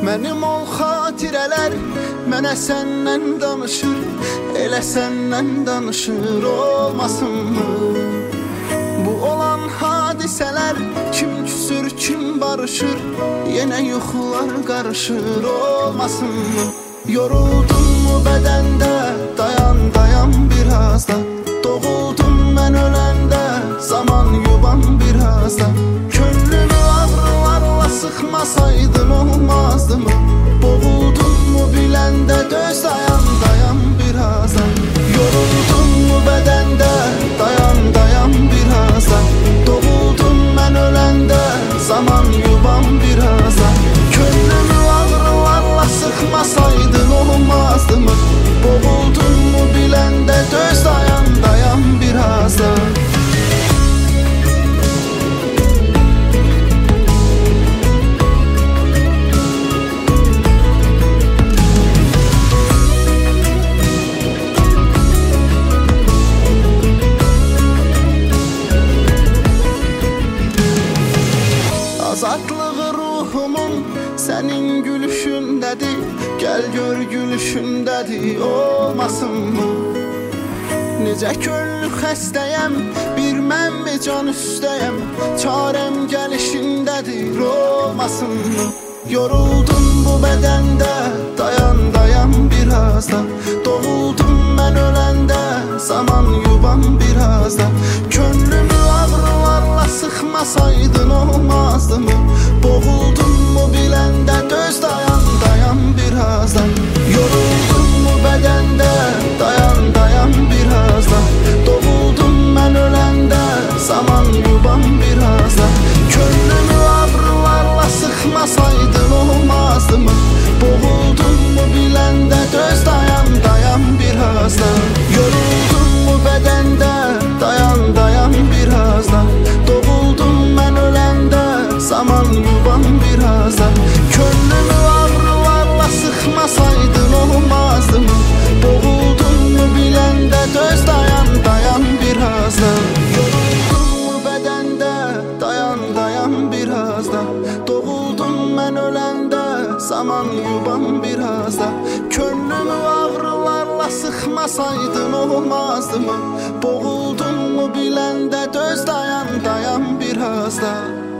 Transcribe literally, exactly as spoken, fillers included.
Mənim ol xatirələr mənə səndən danışır, elə səndən danışır, olmasınmı? Bu olan hadisələr kim küsür, kim barışır, yenə yuxular qarışır, olmasınmı? Yoruldum mu bədəndə, dayan dayan biraz da. Doğuldum mən öləndə, zaman yuban biraz da. Könlümü ağrılarla sıxmasaydın olmazdı mı? Boğuldum mu biləndə, döz dayan dayan biraz da. Yoruldum mu bədəndə, dayan dayan biraz da. Doğuldum mən öləndə, zaman yuban biraz da. Könlümü ağrılarla sıxmasaydın olmazdı mı? Boğuldum mu biləndə, döz dayan dayan biraz da. Azadlığı ruhumun sənin gülüşündədir, gəl gör gülüşündədir, olmasınmı? Necə könlü xəstəyəm, bir mən mi can üstəyəm, çarəm gəlişindədir, olmasınmı? Yoruldum bu bədəndə, dayan dayan biraz da. Doğuldum mən öləndə, zaman yuban biraz da. Könlümü ağrılarla sıxmasaydın olmazdı mı? Boğuldum mu biləndə, döz dayan dayan biraz da. Yoruldum mu bədəndə, dayan dayan biraz da. Doğuldum mən öləndə, zaman yuban biraz da. Könlümü ağrılarla sıxmasaydın olmazdı mı? Boğuldum mu biləndə, döz dayan dayan biraz da. Yoruldum mu bədəndə, dayan dayan biraz da. Doğuldum mən öləndə, zaman yuban biraz da. Könlümü ağrılarla sıxmasaydın olmazdı mı? Boğuldum mu biləndə, döz dayan dayan biraz da. Yoruldum mu bədəndə, dayan dayan biraz da. Doğuldum mən öləndə, zaman yuban biraz da. Könlümü ağrılarla sıxmasaydın olmazdı mı? Boğuldum mu biləndə, döz dayan dayan biraz da.